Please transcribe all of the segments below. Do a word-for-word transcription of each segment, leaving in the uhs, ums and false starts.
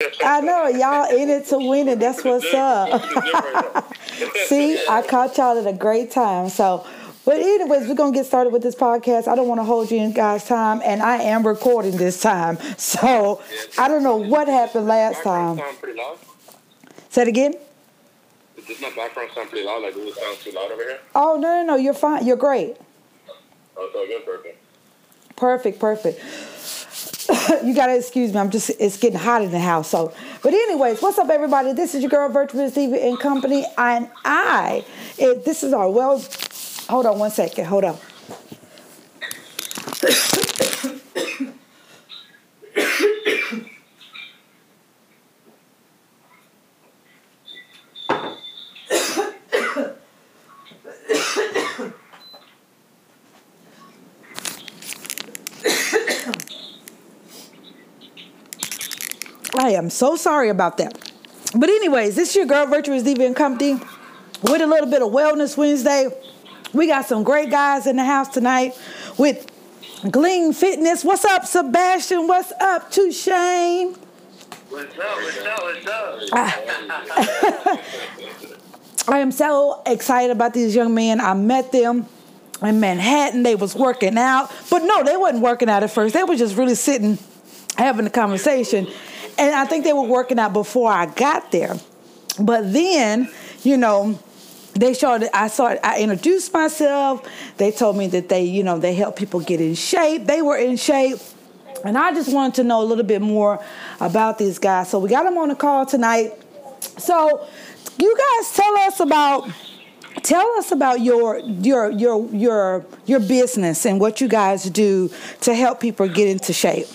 I know. Y'all in it to win it. That's what's up. See, I caught y'all at a great time. So, but anyways, we're going to get started with this podcast. I don't want to hold you in guys' time, and I am recording this time. So, I don't know what happened last time. Say it again? Does my background sound pretty loud? Like, does it sound too loud over here? Oh, no, no, no. You're fine. You're great. Oh, so good, perfect. Perfect, perfect. You got to excuse me. I'm just, it's getting hot in the house. So, but anyways, what's up, everybody? This is your girl, Virtuous Diva and Company. And I, it, this is our, well, hold on one second. Hold on. I am so sorry about that. But anyways, this is your girl, Virtuous Diva and Company, with a little bit of Wellness Wednesday. We got some great guys in the house tonight with Glean Fitness. What's up, Sebastian? What's up, Tushane? What's up, what's up, what's up? I am so excited about these young men. I met them in Manhattan. They was working out. But no, they wasn't working out at first. They were just really sitting, having a conversation. And I think they were working out before I got there. But then, you know, they started, I started, I introduced myself. They told me that they, you know, they help people get in shape. They were in shape. And I just wanted to know a little bit more about these guys. So we got them on the call tonight. So you guys tell us about, tell us about your, your, your, your, your business and what you guys do to help people get into shape.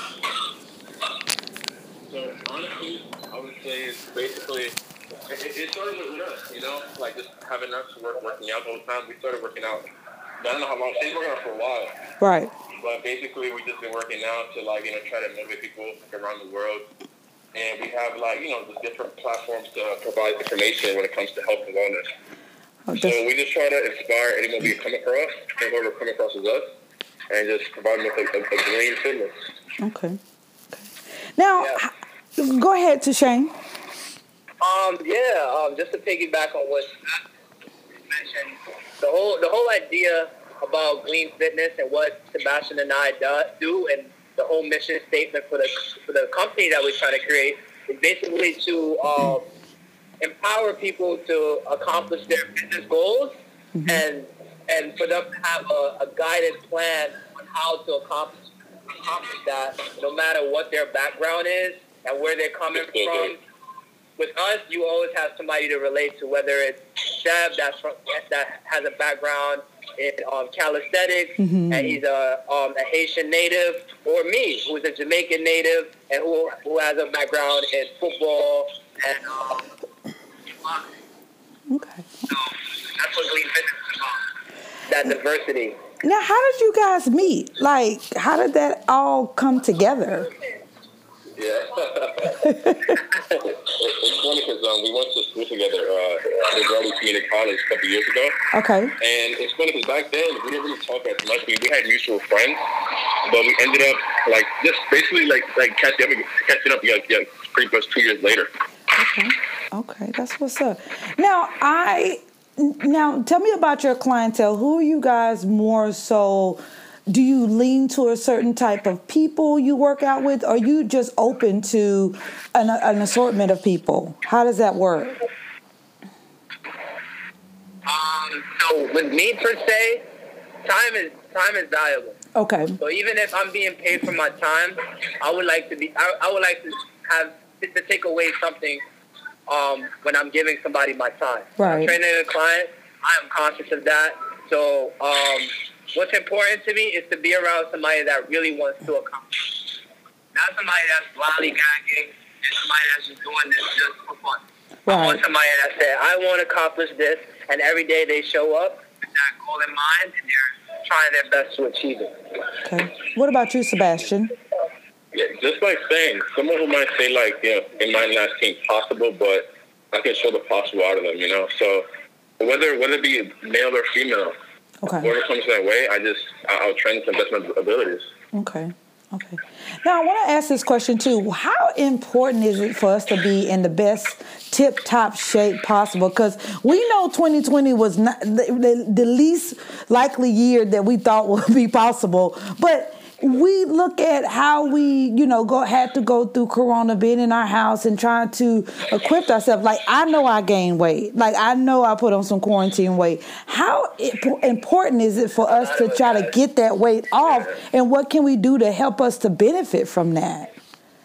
Basically, it, it started with us, you know, like just having us work, working out all the time. We started working out, I don't know how long, they've been working out for a while. Right. But basically, we've just been working out to, like, you know, try to motivate people around the world. And we have, like, you know, just different platforms to provide information when it comes to health and wellness. Oh, so we just try to inspire anyone we come across, and whoever come across with us, and just provide them with a, a, a Glean Fitness. Okay. okay. Now, yeah. Go ahead, Tushane. Um, yeah, um, just to piggyback on what you mentioned, the whole the whole idea about Glean Fitness and what Sebastian and I do, and the whole mission statement for the for the company that we're trying to create is basically to um, empower people to accomplish their business goals, mm-hmm. and and for them to have a, a guided plan on how to accomplish accomplish that, no matter what their background is and where they're coming from. With us, you always have somebody to relate to, whether it's Seb that's from, that has a background in um, calisthenics, mm-hmm. and he's a, um, a Haitian native, or me, who's a Jamaican native, and who who has a background in football and um, okay. So that's what Glean Fitness is about, that diversity. Now, how did you guys meet? Like, how did that all come together? Yeah. It's funny because um, we went to school together uh, at LaGuardia Community College a couple years ago. Okay. And it's funny because back then we didn't really talk as much. We, we had mutual friends, but we ended up like just basically like like catching up, catching up yeah, yeah, pretty much two years later. Okay. Okay, that's what's up. Now I now tell me about your clientele. Who are you guys more so? Do you lean to a certain type of people you work out with, or are you just open to an, an assortment of people? How does that work? Um, so with me per se, time is time is valuable. Okay. So even if I'm being paid for my time, I would like to be. I, I would like to have to take away something um, when I'm giving somebody my time. Right. I'm training a client. I am conscious of that. So. Um, What's important to me is to be around somebody that really wants to accomplish. Not somebody that's lollygagging and somebody that's just doing this just for fun. Right. I want somebody that said, I want to accomplish this, and every day they show up with that goal in mind, and they're trying their best to achieve it. Okay. What about you, Sebastian? Yeah, just like saying, someone who might say, like, you know, it might not seem possible, but I can show the possible out of them, you know? So whether whether it be male or female, okay. whoever comes that way, I just, I'll train to the best of my abilities. Okay. Okay. Now I want to ask this question too. How important is it for us to be in the best tip-top shape possible? Because we know twenty twenty was not the, the, the least likely year that we thought would be possible. But we look at how we, you know, go had to go through Corona, being in our house and trying to equip ourselves. Like, I know I gained weight. Like, I know I put on some quarantine weight. How important is it for us to try to get that weight off? And what can we do to help us to benefit from that?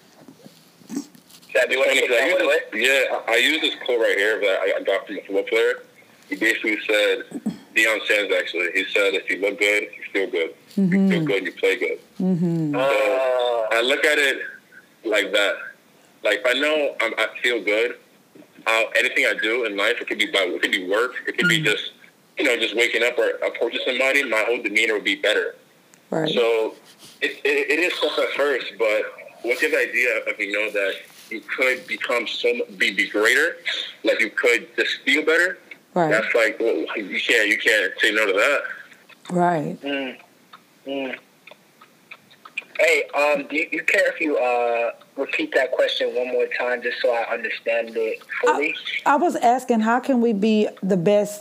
I use this, yeah, I use this quote right here that I got from a football player. He basically said, Deion Sanders actually, he said, if you look good, you feel good. Mm-hmm. You feel good, you play good. Mm-hmm. So I look at it like that. Like, if I know I'm, I feel good, I'll, anything I do in life, it could be by, it could be work, it could be just, you know, just waking up or approaching somebody, my whole demeanor would be better. Right. So it, it, it is tough at first, but what's the idea of, you know, that you could become so be, be greater, like you could just feel better. Right. That's like, well, you can't you can't say no to that. Right. Mm. Mm. Hey, um, do you, you care if you uh, repeat that question one more time, just so I understand it fully? I, I was asking, how can we be the best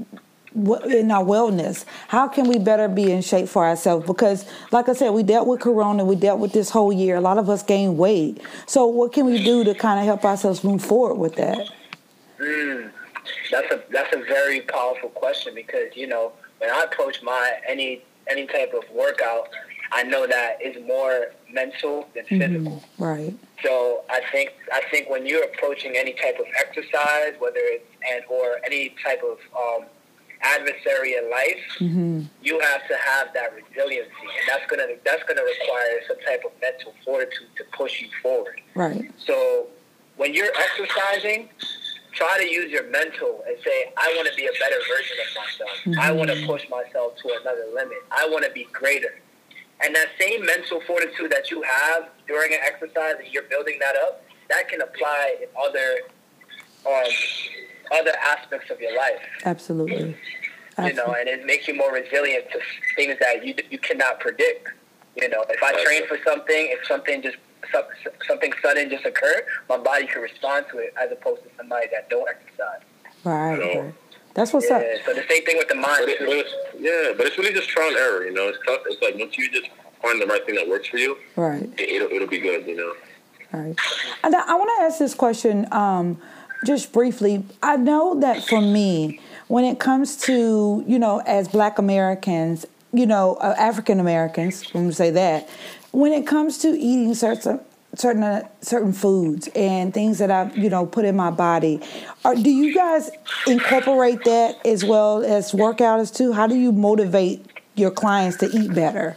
in our wellness? How can we better be in shape for ourselves? Because, like I said, we dealt with Corona, we dealt with this whole year. A lot of us gained weight. So what can we do to kind of help ourselves move forward with that? Mm, that's a that's a very powerful question, because, you know, when I approach my any any type of workout, I know that it's more mental than physical. Mm-hmm. Right. So I think I think when you're approaching any type of exercise, whether it's and or any type of um, adversary in life, mm-hmm. you have to have that resiliency, and that's gonna that's gonna require some type of mental fortitude to push you forward. Right. So when you're exercising, try to use your mental and say, I want to be a better version of myself. Mm-hmm. I want to push myself to another limit. I want to be greater. And that same mental fortitude that you have during an exercise, and you're building that up, that can apply in other um, other aspects of your life. Absolutely. Absolutely. You know, and it makes you more resilient to things that you you cannot predict. You know, if I train for something, if something just something sudden just occurred, my body can respond to it, as opposed to somebody that don't exercise. Right. So, right. That's what's yeah, up. So the same thing with the mind. But it, but it's, yeah, but it's really just trial and error. You know, it's tough. It's like once you just find the right thing that works for you, right? It, it'll it'll be good. You know. Right. And I want to ask this question, um, just briefly. I know that for me, when it comes to, you know, as Black Americans, you know, uh, African Americans, I'm going to say that, when it comes to eating certain certain uh, certain foods and things that I, you know, put in my body, are, do you guys incorporate that as well as workouts too? How do you motivate your clients to eat better?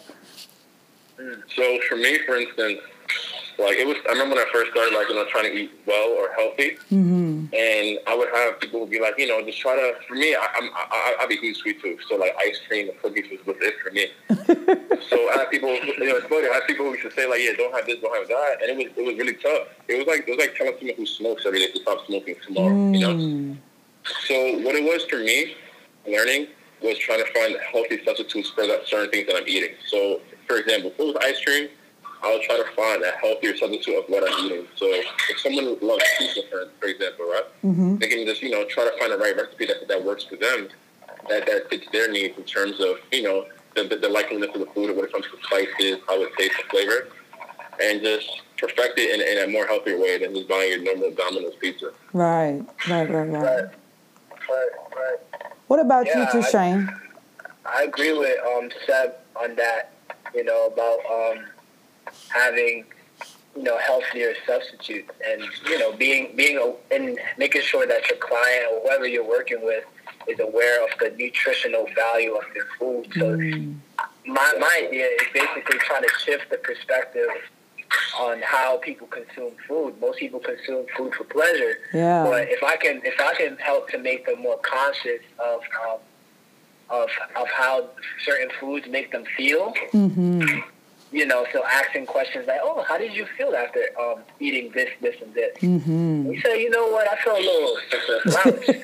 So for me, for instance, like it was, I remember when I first started, like, you know, trying to eat well or healthy, mm-hmm. and I would have people who would be like, you know, just try to, for me, I, I'm, I, I'd be huge sweet tooth, so like ice cream and cookies was, was it for me. So I had people, you know, it's funny, I had people who used to say like, yeah, don't have this, don't have that, and it was, it was really tough. It was like, it was like telling someone who smokes every day to stop smoking tomorrow, mm. you know? So what it was for me, learning, was trying to find healthy substitutes for that certain things that I'm eating. So, for example, if it was ice cream, I would try to find a healthier substitute of what I'm eating. So if someone loves pizza, for, for example, right, mm-hmm. they can just, you know, try to find the right recipe that, that works for them, that, that fits their needs in terms of, you know, the, the, the likeliness of the food, when it comes to spices, how it tastes, the flavor, and just perfect it in, in a more healthier way than just buying your normal Domino's pizza. Right, right, right, right. Right, right, right. What about yeah, you, Shane? I, I agree with um, Seb on that, you know, about um, having, you know, healthier substitutes, and, you know, being being a, and making sure that your client or whoever you're working with is aware of the nutritional value of their food. So mm. my my idea is basically trying to shift the perspective on how people consume food. Most people consume food for pleasure, yeah. but if I can if I can help to make them more conscious of um, of of how certain foods make them feel. Mm-hmm. You know, so asking questions like, "Oh, how did you feel after um, eating this, this, and this?" Mm-hmm. You say, "You know what? I feel a little slouched."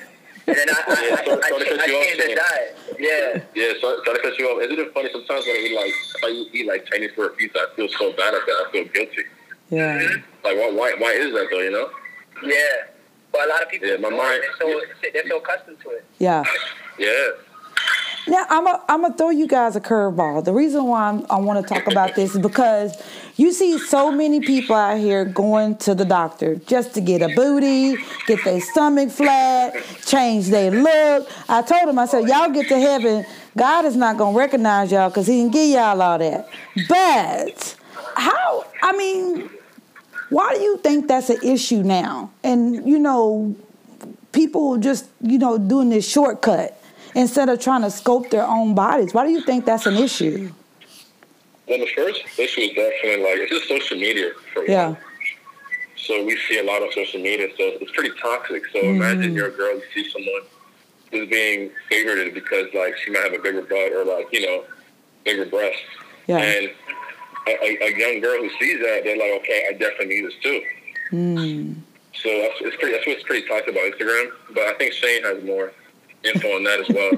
And then I, I, Yeah, I, sorry- I, sorry to I, cut you off, changed the Shane. diet. Yeah. Yeah, so, sorry to cut you off. Isn't it funny sometimes when I eat like if I eat like Chinese for a pizza, I feel so bad after that. I feel guilty. Yeah. Like why why why is that though? You know? Yeah. But a lot of people, Yeah, my don't. mind- they're so they're so accustomed to it. Yeah. Yeah. Now, I'm a, I'm gonna throw you guys a curveball. The reason why I'm, I want to talk about this is because you see so many people out here going to the doctor just to get a booty, get their stomach flat, change their look. I told them, I said, y'all get to heaven, God is not gonna recognize y'all because He didn't give y'all all that. But how? I mean, why do you think that's an issue now? And you know, people just you know doing this shortcut instead of trying to sculpt their own bodies. Why do you think that's an issue? Well, the first issue is definitely like it's just social media for me. Yeah. So we see a lot of social media, so it's pretty toxic. So mm-hmm. imagine you're a girl, you see someone who's being favored because like she might have a bigger butt or like you know bigger breasts, yeah. and a, a, a young girl who sees that, they're like, okay, I definitely need this too. Mm. So that's it's pretty. That's what's pretty toxic about Instagram. But I think Shane has more info on that as well.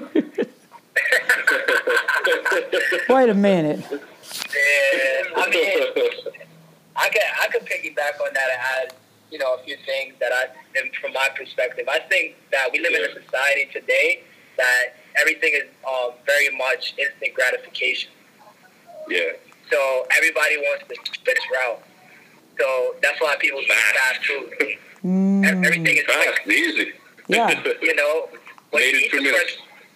Wait a minute. Yeah, I mean, I could I could piggyback on that and add, you know, a few things that I, from my perspective, I think that we live in a society today that everything is uh, very much instant gratification. Yeah. So everybody wants the quickest route. So that's why people eat fast food. Mm. Everything is fast, quick. easy. Yeah. You know, when you, eat the French,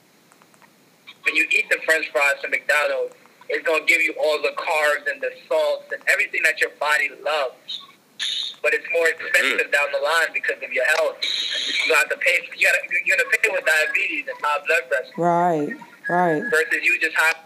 when you eat the French fries from McDonald's, it's going to give you all the carbs and the salts and everything that your body loves. But it's more expensive mm. down the line because of your health. You have to pay. You gotta, you're going to pay with diabetes and high blood pressure. Right, right. Versus you just have.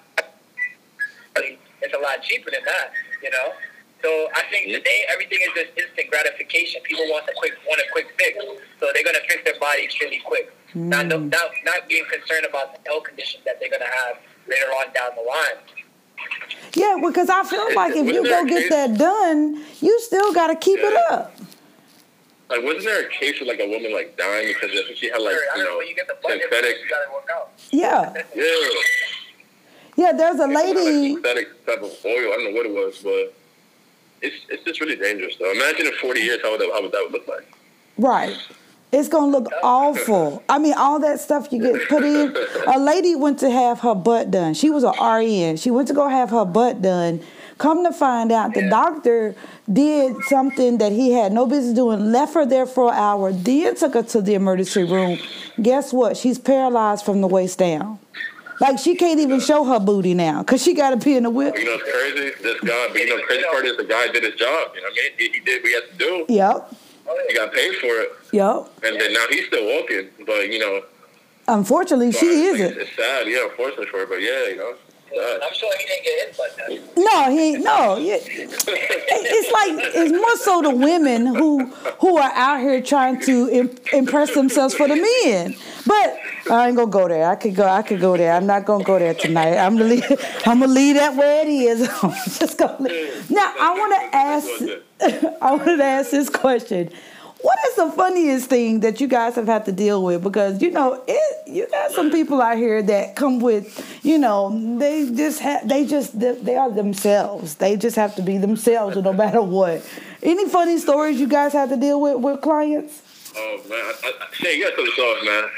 It's a lot cheaper than that, you know. So I think today everything is just instant gratification. People want a quick, want a quick fix, so they're going to fix their bodies really quick. Mm. Not, not, not being concerned about the health conditions that they're going to have later on down the line. Yeah, because I feel like if you go get that done, you still got to keep yeah. it up. Like, wasn't there a case of like a woman like dying because she had like sure, you know, know you get the budget, synthetic? You gotta work out. Yeah. Yeah. Yeah, there's a lady. Like synthetic type of oil. I don't know what it was, but it's it's just really dangerous though. Imagine in forty years how would that, how would that look like? Right. It's going to look awful. I mean, all that stuff you get put in. A lady went to have her butt done. She was an R N. She went to go have her butt done. Come to find out, the doctor did something that he had no business doing, left her there for an hour, then took her to the emergency room. Guess what? She's paralyzed from the waist down. Like, she can't even show her booty now because she got to be in the whip. You know, it's crazy. This guy, but you know, the crazy part is the guy did his job. You know what I mean? He, he did what he had to do. Yep. He got paid for it. Yep. And then now he's still walking. But, you know. Unfortunately, she isn't. It's sad. Yeah, unfortunately for her. But, yeah, you know. I'm sure he didn't get his butt done. No, he no. It's like it's more so the women who who are out here trying to imp- impress themselves for the men. But I ain't gonna go there. I could go. I could go there. I'm not gonna go there tonight. I'm gonna leave. I'm gonna leave that where it is. I'm just gonna leave. Now I want to ask. I wanted to ask this question. What is the funniest thing that you guys have had to deal with? Because, you know, it, you got some people out here that come with, you know, they just have, they just, they are themselves. They just have to be themselves no matter what. Any funny stories you guys have to deal with with clients? Oh, man. I, I, Shane, you got to cut this off, man.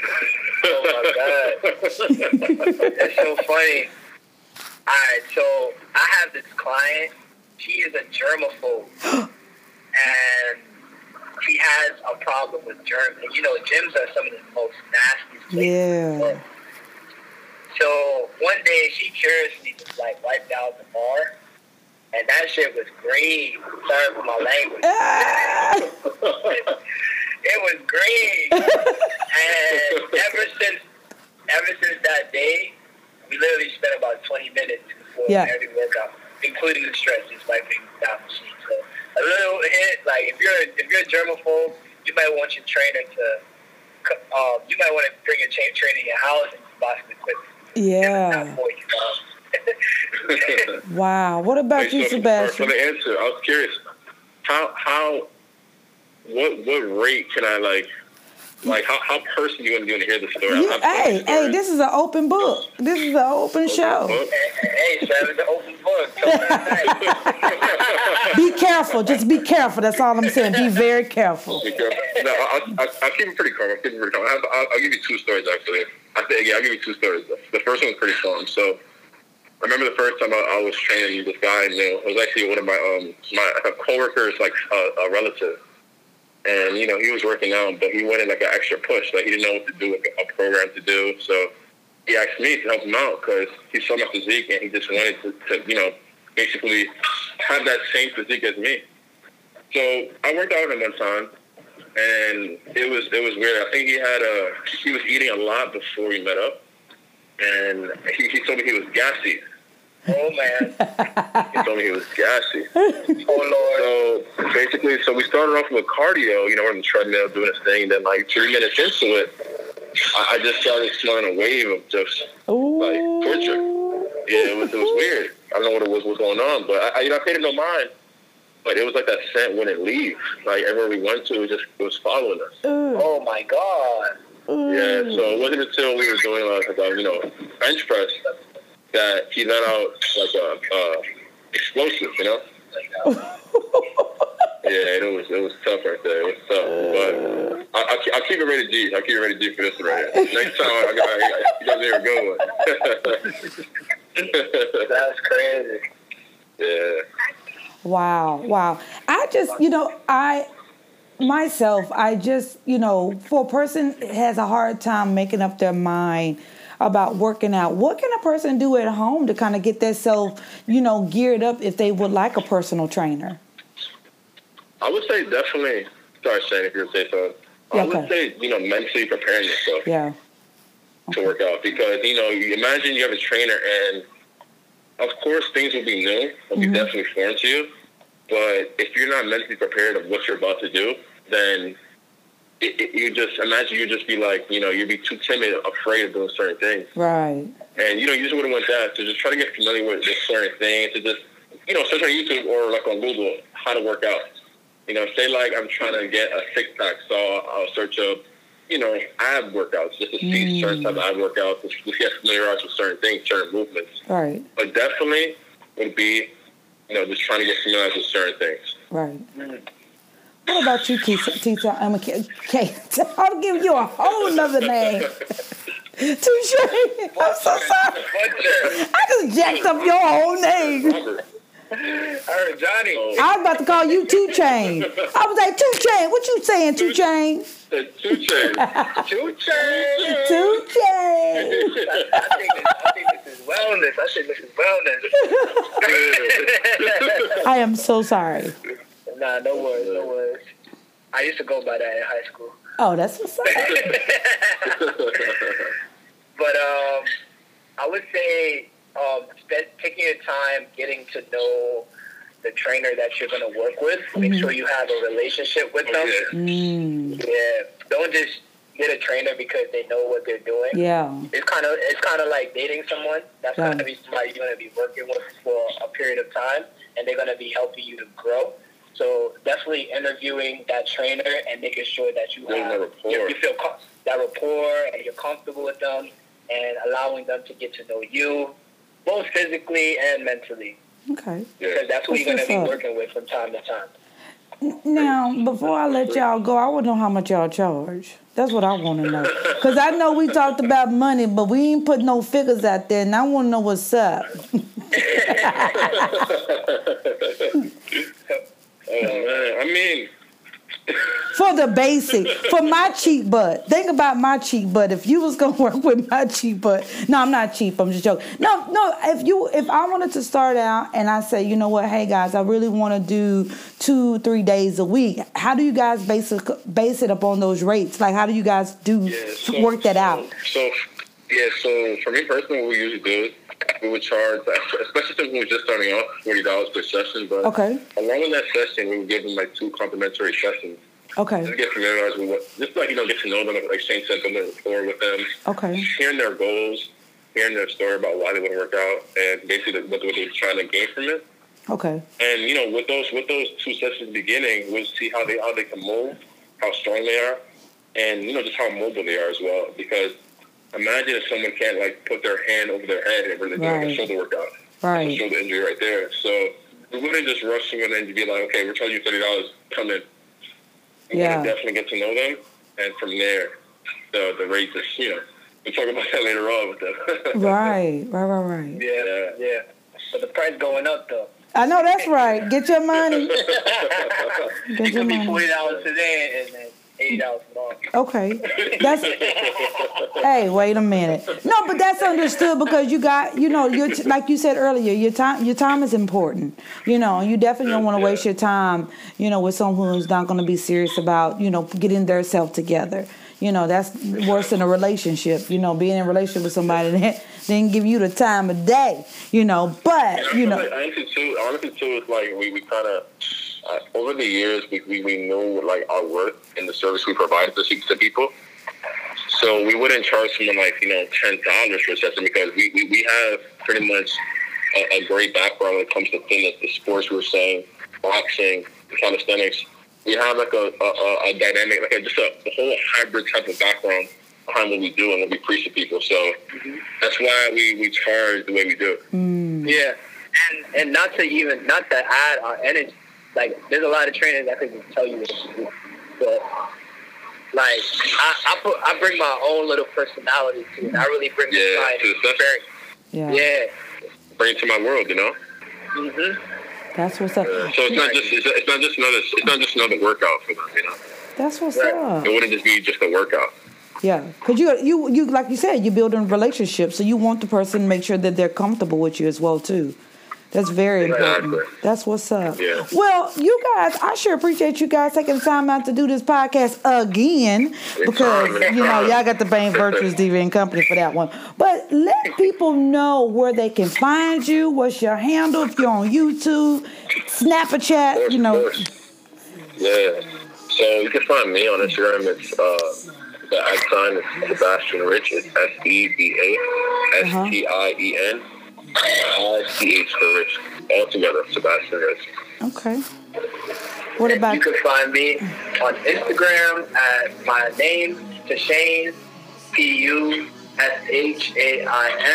Oh, my God. That's so funny. All right, so I have this client. She is a germaphobe. And he has a problem with germs. And, you know, gyms are some of the most nastiest places. Yeah. So one day she curiously just like wiped out the bar, and that shit was green. Sorry for my language. Ah! It was green. And ever since ever since that day, we literally spent about twenty minutes before yeah. every workout, including the stretches, wiping down the sheet. So a little hit, like if you're if you're a germaphobe, you might want your trainer to, um, you might want to bring a chain trainer in your house and buy some equipment. Yeah. Wow. What about hey, you, so Sebastian? For the answer, I was curious. How how what what rate can I like Like, how, how personal you want to hear the story? You, hey, hey, this is an open book. This is an open show. Hey, Sam, it's an open book. Be careful. Just be careful. That's all I'm saying. Be very careful. Be careful. No, I'll, I'll, I'll keep it pretty calm. I'll keep it pretty calm. I'll, I'll, I'll give you two stories, actually. I think, yeah, I'll give you two stories. The first one was pretty calm. So, I remember the first time I, I was training this guy, and it was actually one of my um my a coworker's like a, a relative. And, you know, he was working out, but he wanted, like, an extra push. Like, he didn't know what to do, like, a program to do. So he asked me to help him out because he saw my physique, and he just wanted to, to, you know, basically have that same physique as me. So I worked out with him one time, and it was it was weird. I think he had a, he was eating a lot before we met up, and he, he told me he was gassy. Oh, man. He told me he was gassy. Oh, Lord. So, basically, so we started off with cardio, you know, on the treadmill doing this thing. Then, like, three minutes into it, I, I just started smelling a wave of just, Ooh. like, torture. Yeah, it was it was weird. I don't know what it was, what was going on, but I, I, you know, I paid it no mind. But it was like that scent wouldn't leave. Like, everywhere we went to, it, just, it was following us. Ooh. Oh, my God. Yeah, so it wasn't until we were doing, like, a, you know, bench press that he let out like a uh, explosive, you know. Yeah, it was it was tough right there. It was tough, but I, I, I'll keep it rated G. I'll keep it rated G for this one right here. Next time, I, I, I, you guys hear a good one. That's crazy. Yeah. Wow, wow. I just, you know, I myself, I just, you know, for a person that has a hard time making up their mind about working out, what can a person do at home to kind of get themselves, you know, geared up if they would like a personal trainer? I would say definitely, sorry, Shane, if you're going to say something. Yeah, I would okay. say, you know, mentally preparing yourself yeah. okay. to work out. Because, you know, you imagine you have a trainer and, of course, things will be new. It'll be mm-hmm. definitely foreign to you. But if you're not mentally prepared of what you're about to do, then It, it, you just imagine you just be like, you know, you'd be too timid, afraid of doing certain things. Right. And, you know, you just wouldn't want that. To just try to get familiar with this certain things, to just, you know, search on YouTube or like on Google how to work out. You know, say like I'm trying to get a six pack, so I'll search up, you know, ab workouts just to see mm. certain type of ab workouts, just to get familiarized with certain things, certain movements. Right. But definitely would be, you know, just trying to get familiarized with certain things. Right. Mm. What about you, Keith? I'm a Kate. I'll give you a whole nother name. Touche. I'm so sorry. I just jacked up your whole name. I heard Johnny. I was about to call you Two Chain. I was like, Two Chain. What you saying, Two Chain? Two Chain. Two Chain. Two Chain. I, I, think this, I think this is wellness. I think this is wellness. I am so sorry. Nah, no worries, no worries. I used to go by that in high school. Oh, that's what's up. But um, I would say um, spend, taking your time getting to know the trainer that you're going to work with. Mm-hmm. Make sure you have a relationship with them. Mm. Yeah, don't just get a trainer because they know what they're doing. Yeah, it's kind of it's kind of like dating someone. That's yeah. going to be somebody you're going to be working with for a period of time, and they're going to be helping you to grow. So definitely interviewing that trainer and making sure that you have you, you feel com- that rapport and you're comfortable with them, and allowing them to get to know you, both physically and mentally. Okay. Because that's who you're going to be working with from time to time. Now, before I let y'all go, I want to know how much y'all charge. That's what I want to know. Because I know we talked about money, but we ain't put no figures out there, and I want to know what's up. Oh, man. I mean... For the basic, for my cheap butt. Think about my cheap butt. If you was gonna work with my cheap butt, no, I'm not cheap. I'm just joking. No, no. If you, if I wanted to start out and I say, you know what, hey guys, I really want to do two, three days a week. How do you guys base it, base it upon those rates? Like, how do you guys do yeah, so, work that so, out? So, yeah. So for me personally, what we usually do is we would charge, especially since we were just starting off, forty dollars per session. But okay. along with that session, we would give them like two complimentary sessions. Okay. Just get familiarized with what, just like, you know, get to know them, like Shane said, build a rapport with them. Okay. Hearing their goals, hearing their story about why they want to work out, and basically what they're trying to gain from it. Okay. And, you know, with those with those two sessions beginning, we'll see how they how they can move, how strong they are, and you know just how mobile they are as well. Because imagine if someone can't like put their hand over their head and really do like a shoulder workout, right? A shoulder injury right there. So we wouldn't just rush someone and be like, okay, we're charging you thirty dollars, come in. We yeah. want to definitely get to know them, and from there, the the rate is you know we'll talk about that later on with them. right, right, right, right. Yeah, yeah. But the price going up though. I know that's right. Get your money. Get it could be forty dollars today and then eighty dollars tomorrow. Okay, that's. Hey, wait a minute. No, but that's understood because you got, you know, your like you said earlier, your time, your time is important. You know, you definitely don't want to waste your time. You know, with someone who's not going to be serious about, you know, getting their self together. You know, that's worse than a relationship. You know, being in a relationship with somebody that didn't give you the time of day. You know, but you know. Like, honestly, too, honestly, too, it's like we, we kind of uh, over the years we, we we knew like our worth in the service we provided to, to people. So we wouldn't charge someone like you know ten dollars for a session because we, we, we have pretty much a, a great background when it comes to fitness, the sports we were saying, boxing, calisthenics. We have like a, a, a dynamic, like a, just a, a whole hybrid type of background behind what we do and what we preach to people. So mm-hmm. that's why we, we charge the way we do. Mm. Yeah, and and not to even not to add our energy. Like there's a lot of trainers that could tell you what to do, but like I, I put I bring my own little personality to it. I really bring yeah, my to the experience. Yeah, yeah, bring it to my world, you know. Mhm. That's what's up. Uh, so it's not just it's, it's not just another it's not just another workout for them, you know. That's what's right. up. It wouldn't just be just a workout. Yeah, because you you you like you said, you're building relationships, so you want the person to make sure that they're comfortable with you as well too. That's very important. Exactly. That's what's up. Yeah. Well, you guys, I sure appreciate you guys taking the time out to do this podcast again because, you know, y'all got the Bane Virtuous Diva and Company for that one. But let people know where they can find you. What's your handle if you're on YouTube, Snapchat, course, you know. Yeah. So you can find me on Instagram. It's uh, the at sign is Sebastian Rich. It's S E B A S T I E N. I C H for Rich. All together, Sebastian Rich. Okay. What and about you? can find me on Instagram at my name, Tushane, P U S H A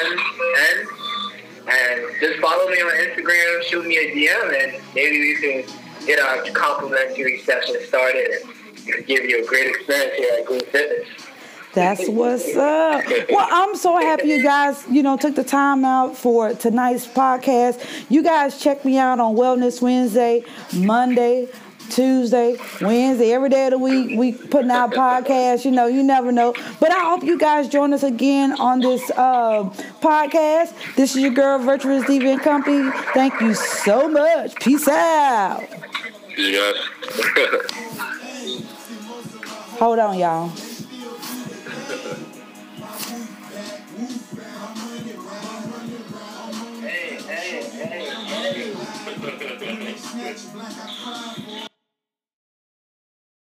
I N N. And just follow me on Instagram, shoot me a D M, and maybe we can get our complimentary session started and give you a great experience here at Glean Fitness. That's what's up. Well, I'm so happy you guys, you know, took the time out for tonight's podcast. You guys check me out on Wellness Wednesday, Monday, Tuesday, Wednesday, every day of the week. We putting out podcasts. You know, you never know. But I hope you guys join us again on this uh, podcast. This is your girl, Virtuous Diva and Company. Thank you so much. Peace out. See you guys. Hold on, y'all. Hey, hey, hey, hey.